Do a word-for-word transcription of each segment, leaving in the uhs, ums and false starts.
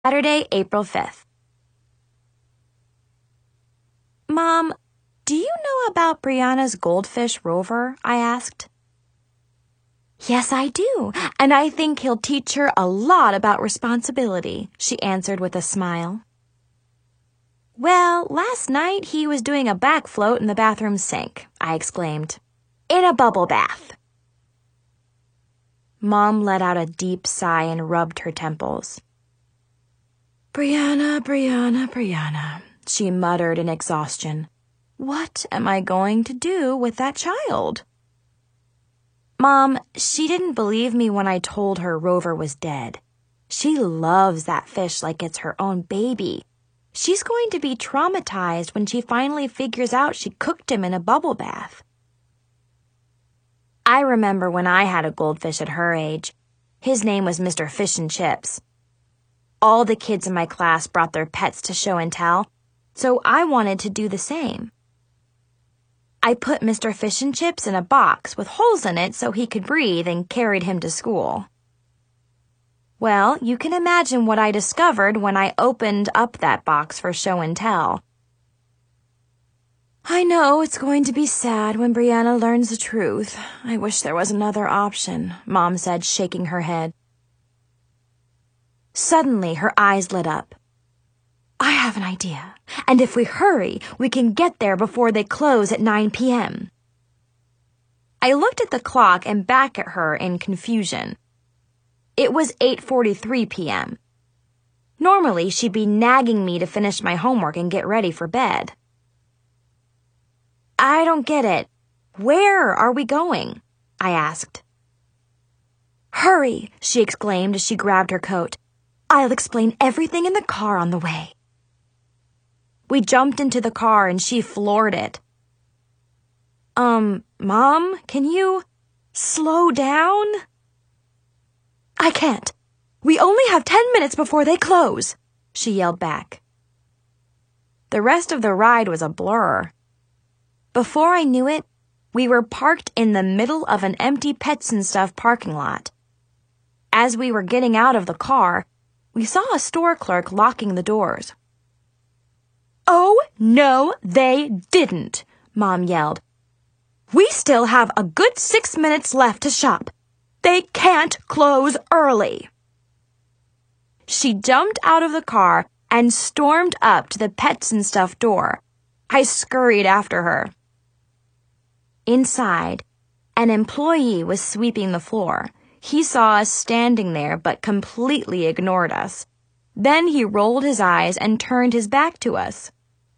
Saturday, April fifth. Mom, do you know about Brianna's goldfish Rover? I asked. Yes, I do, and I think he'll teach her a lot about responsibility, she answered with a smile. Well, last night he was doing a back float in the bathroom sink, I exclaimed. In a bubble bath. Mom let out a deep sigh and rubbed her temples. Brianna, Brianna, Brianna, she muttered in exhaustion. What am I going to do with that child? Mom, she didn't believe me when I told her Rover was dead. She loves that fish like it's her own baby. She's going to be traumatized when she finally figures out she cooked him in a bubble bath. I remember when I had a goldfish at her age. His name was Mister Fish and Chips. All the kids in my class brought their pets to show and tell, so I wanted to do the same. I put Mister Fish and Chips in a box with holes in it so he could breathe and carried him to school. Well, you can imagine what I discovered when I opened up that box for show and tell. I know it's going to be sad when Brianna learns the truth. I wish there was another option, Mom said, shaking her head. Suddenly, her eyes lit up. I have an idea, and if we hurry, we can get there before they close at nine p.m. I looked at the clock and back at her in confusion. It was eight forty-three p.m. Normally, she'd be nagging me to finish my homework and get ready for bed. I don't get it. Where are we going? I asked. Hurry, she exclaimed as she grabbed her coat. I'll explain everything in the car on the way. We jumped into the car and she floored it. Um, Mom, can you slow down? I can't. We only have ten minutes before they close, she yelled back. The rest of the ride was a blur. Before I knew it, we were parked in the middle of an empty Pets and Stuff parking lot. As we were getting out of the car, we saw a store clerk locking the doors. Oh, no, they didn't, Mom yelled. We still have a good six minutes left to shop. They can't close early. She jumped out of the car and stormed up to the Pets and Stuff door. I scurried after her. Inside, an employee was sweeping the floor. He saw us standing there but completely ignored us. Then he rolled his eyes and turned his back to us.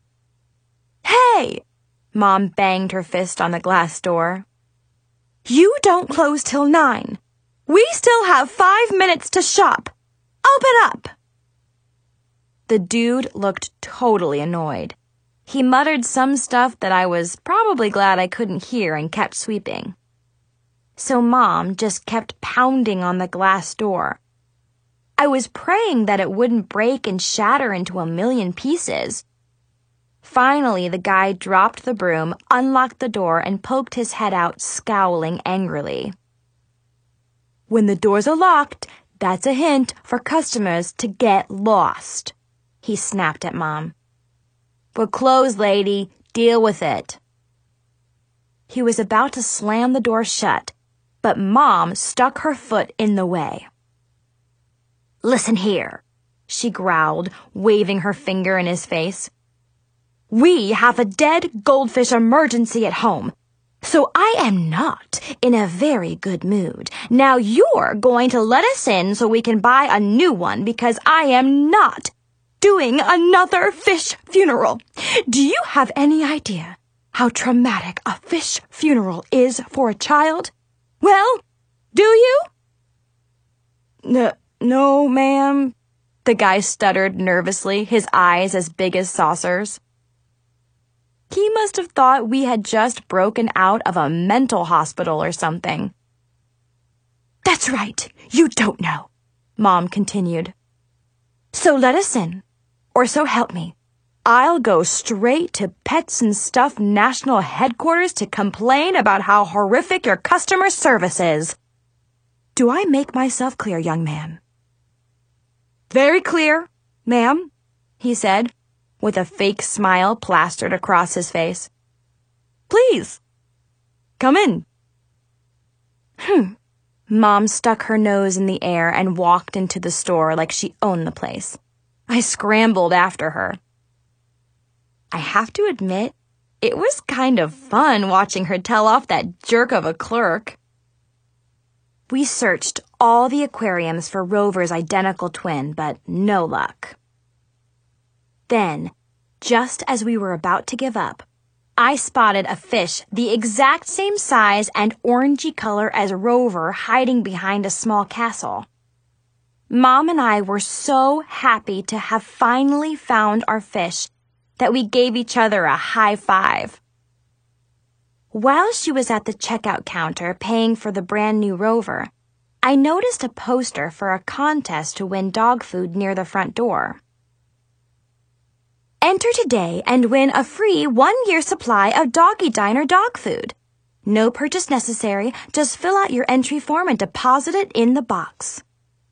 Hey! Mom banged her fist on the glass door. You don't close till nine. We still have five minutes to shop. Open up! The dude looked totally annoyed. He muttered some stuff that I was probably glad I couldn't hear and kept sweeping. So Mom just kept pounding on the glass door. I was praying that it wouldn't break and shatter into a million pieces. Finally, the guy dropped the broom, unlocked the door, and poked his head out, scowling angrily. When the doors are locked, that's a hint for customers to get lost, he snapped at Mom. We're closed, lady. Deal with it. He was about to slam the door shut, but Mom stuck her foot in the way. Listen here, she growled, waving her finger in his face. We have a dead goldfish emergency at home, so I am not in a very good mood. Now you're going to let us in so we can buy a new one because I am not doing another fish funeral. Do you have any idea how traumatic a fish funeral is for a child? Well, do you? No, no, ma'am, the guy stuttered nervously, his eyes as big as saucers. He must have thought we had just broken out of a mental hospital or something. That's right, you don't know, Mom continued. So let us in, or so help me. I'll go straight to Pets and Stuff National Headquarters to complain about how horrific your customer service is. Do I make myself clear, young man? Very clear, "Ma'am," he said, with a fake smile plastered across his face. "Please, come in." Hmm. Mom stuck her nose in the air and walked into the store like she owned the place. I scrambled after her. I have to admit, it was kind of fun watching her tell off that jerk of a clerk. We searched all the aquariums for Rover's identical twin, but no luck. Then, just as we were about to give up, I spotted a fish the exact same size and orangey color as Rover hiding behind a small castle. Mom and I were so happy to have finally found our fish that we gave each other a high five. While she was at the checkout counter paying for the brand new Rover, I noticed a poster for a contest to win dog food near the front door. Enter today and win a free one-year supply of Doggy Diner dog food. No purchase necessary, just fill out your entry form and deposit it in the box.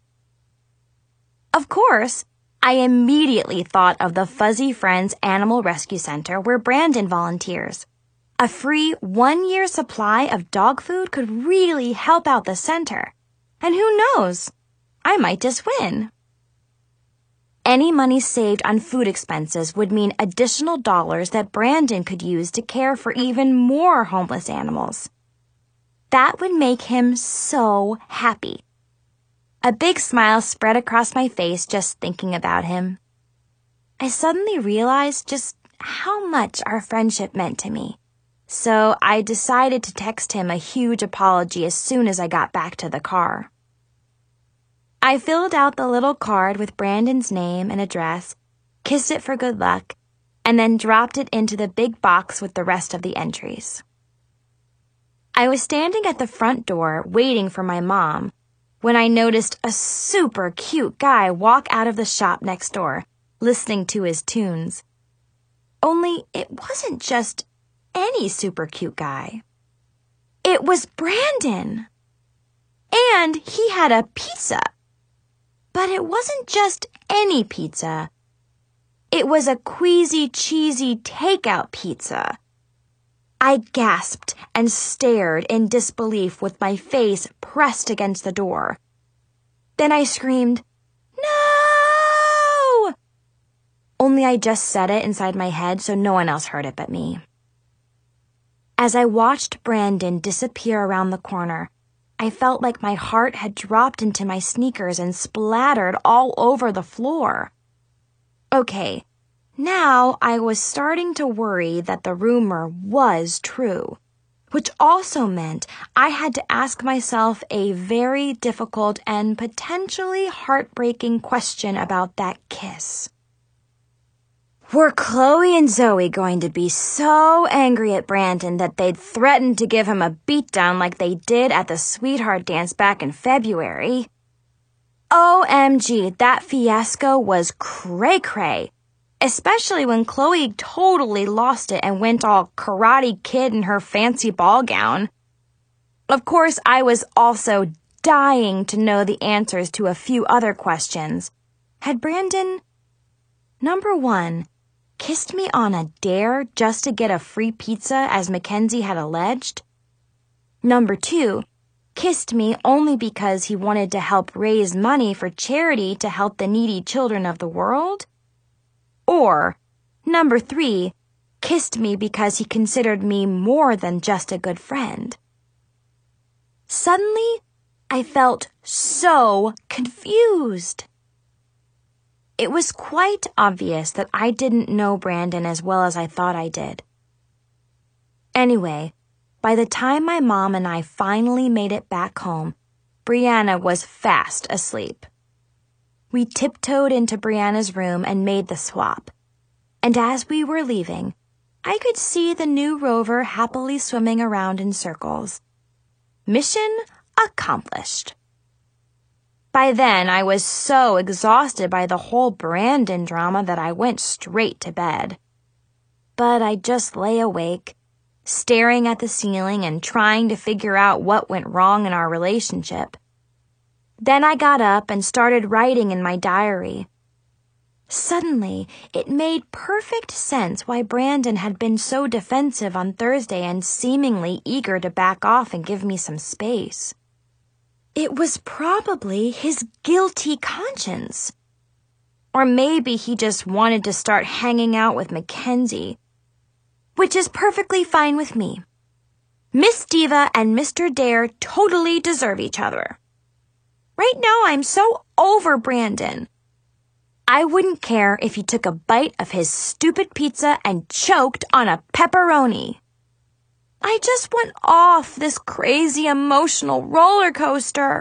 Of course, I immediately thought of the Fuzzy Friends Animal Rescue Center where Brandon volunteers. A free one-year supply of dog food could really help out the center. And who knows? I might just win. Any money saved on food expenses would mean additional dollars that Brandon could use to care for even more homeless animals. That would make him so happy. A big smile spread across my face just thinking about him. I suddenly realized just how much our friendship meant to me, so I decided to text him a huge apology as soon as I got back to the car. I filled out the little card with Brandon's name and address, kissed it for good luck, and then dropped it into the big box with the rest of the entries. I was standing at the front door waiting for my mom when I noticed a super cute guy walk out of the shop next door, listening to his tunes. Only it wasn't just any super cute guy. It was Brandon. And he had a pizza. But it wasn't just any pizza. It was a queasy, cheesy takeout pizza. I gasped and stared in disbelief with my face pressed against the door. Then I screamed, "No!" Only I just said it inside my head so no one else heard it but me. As I watched Brandon disappear around the corner, I felt like my heart had dropped into my sneakers and splattered all over the floor. Okay, now I was starting to worry that the rumor was true, which also meant I had to ask myself a very difficult and potentially heartbreaking question about that kiss. Were Chloe and Zoe going to be so angry at Brandon that they'd threaten to give him a beatdown like they did at the sweetheart dance back in February? O M G, that fiasco was cray-cray, especially when Chloe totally lost it and went all Karate Kid in her fancy ball gown. Of course, I was also dying to know the answers to a few other questions. Had Brandon, number one, kissed me on a dare just to get a free pizza as Mackenzie had alleged? Number two, kissed me only because he wanted to help raise money for charity to help the needy children of the world? Or, number three, kissed me because he considered me more than just a good friend? Suddenly, I felt so confused. It was quite obvious that I didn't know Brandon as well as I thought I did. Anyway, by the time my mom and I finally made it back home, Brianna was fast asleep. We tiptoed into Brianna's room and made the swap. And as we were leaving, I could see the new Rover happily swimming around in circles. Mission accomplished. By then, I was so exhausted by the whole Brandon drama that I went straight to bed. But I just lay awake, staring at the ceiling and trying to figure out what went wrong in our relationship. Then I got up and started writing in my diary. Suddenly, it made perfect sense why Brandon had been so defensive on Thursday and seemingly eager to back off and give me some space. It was probably his guilty conscience. Or maybe he just wanted to start hanging out with Mackenzie, which is perfectly fine with me. Miss Diva and Mister Dare totally deserve each other. Right now, I'm so over Brandon. I wouldn't care if he took a bite of his stupid pizza and choked on a pepperoni. I just want off this crazy emotional roller coaster.